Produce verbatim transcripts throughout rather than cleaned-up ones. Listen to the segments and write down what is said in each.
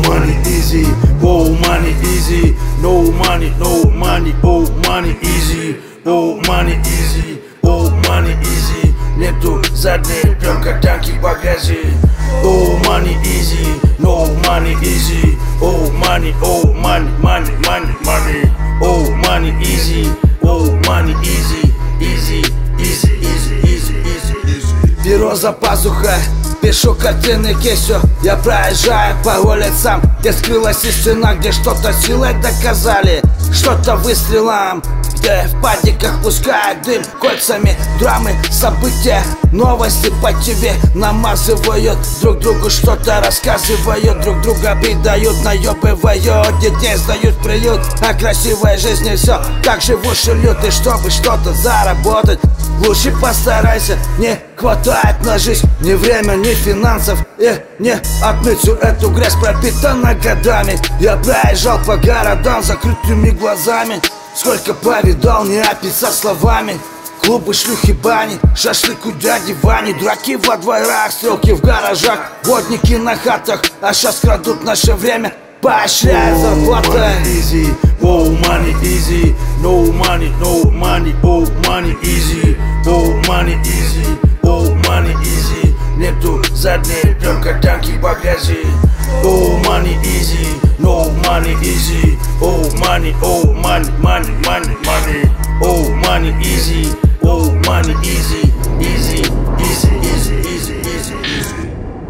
money easy, oh money easy, no money, no money, oh money easy, oh money easy, oh money easy. Нету задней пленка, танки по грязи. Oh money easy, no money easy, oh money, oh money, money, money, money. Oh money easy, oh money easy, easy, easy, easy, easy, easy, easy. Перо за пазухой, пишу картины кистью. Я проезжаю по улицам, где скрылась истина, где что-то силой доказали, что-то выстрелом, где в падиках пускают дым кольцами. Драмы, события, новости по тебе намазывают, друг другу что-то рассказывают, друг друга предают, наебывают, детей сдают в приют. А красивой жизни все, как живут лют. И чтобы что-то заработать, лучше постарайся. Не хватает на жизнь ни время, ни финансов, и не отмыть всю эту грязь, пропитана годами. Я проезжал по городам с закрытыми глазами. Сколько повидал, не описать словами. Клубы, шлюхи, бани, шашлык у дяди Вани, дураки во дворах, стрелки в гаражах, водники на хатах, а сейчас крадут наше время, поощряя зарплата. Easy, oh money easy, no money, no money, oh money easy, oh money easy, oh money easy. Нету задней пленка, танки по грязи. Oh money easy, no money easy, oh money, oh money, money, money, money. Oh money easy, oh money easy, easy, easy, easy, easy, easy, easy.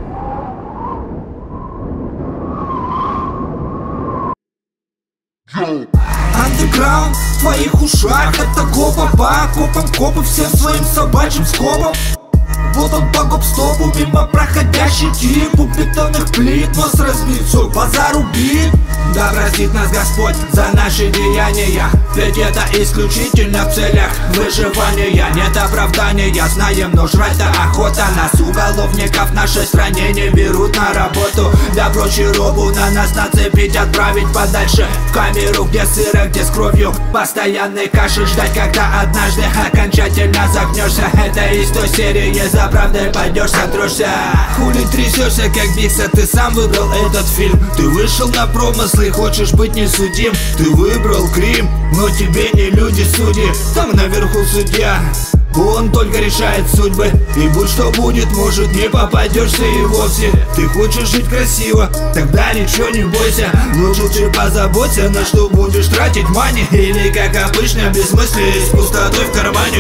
Андеграунд в твоих ушах, это копа по окопам, копы всем своим собачьим скопом. Вот он по гоп-стопу, мимо проходящий тип, у бетонных плит нос разбит, все позарубит. Да простит нас Господь за наши деяния, ведь это исключительно в целях выживания. Нет оправдания, знаем, но жрать-то охота. Нас уголовников в нашей стране не берут на работу. Да прочь робу на нас нацепить, отправить подальше в камеру, где сыро, где с кровью постоянной каши. Ждать, когда однажды окончательно загнешься. Это из той серии, за правдой пойдешь, сотрешься. Хули трясешься, как Бикса, ты сам выбрал этот фильм. Ты вышел на промыслы, хочешь быть не судим. Ты выбрал Крим, но тебе не люди судьи. Там наверху судья, он только решает судьбы. И будь что будет, может не попадешься и вовсе. Ты хочешь жить красиво, тогда ничего не бойся. Но лучше позаботься, на что будешь тратить мани. Или как обычно, бессмыслие с пустотой в кармане.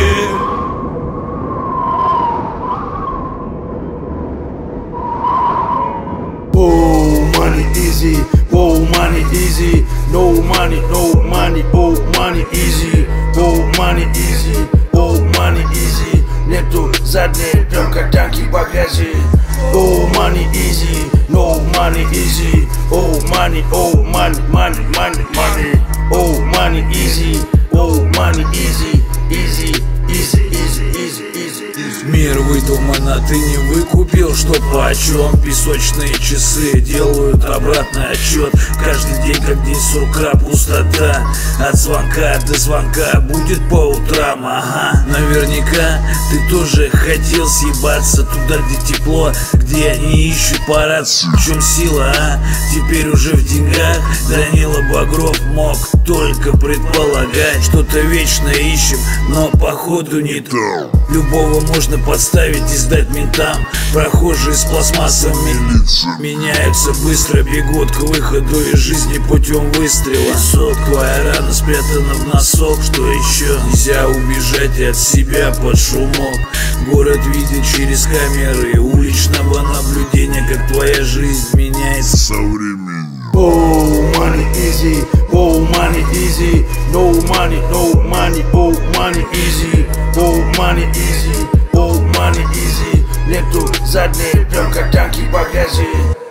Oh money easy, oh money easy, no money, no money, oh money easy, oh money easy, oh money easy. Нету задней пленка, танки по грязи. Oh money easy, no money easy, oh money, oh money, money, money, money. Oh money easy, oh money easy, easy, easy, easy, easy, easy, easy. Мир выдуман, а ты не выкупил, что почем. Песочные часы делают обратный отчет. Каждый день как день сурка, пустота. От звонка до звонка будет по утрам, ага. Наверняка ты тоже хотел съебаться туда, где тепло, где они ищут парад. В чем сила, а? Теперь уже в деньгах. Данила Багров мог только предполагать. Что-то вечно ищем, но походу не то. Любого можно подставить и сдать ментам. Прохожие с пластмассами меняются быстро, бегут к выходу из жизни путем выстрела. Песок, твоя рана спрятана в носок. Что еще? Нельзя убежать от себя под шумок. Город видит через камеры уличного наблюдения, как твоя жизнь меняется со временем. Oh money easy, oh money easy, no money, no money, oh money easy, oh money easy, oh money easy. Нету задней пленка, танки по грязи.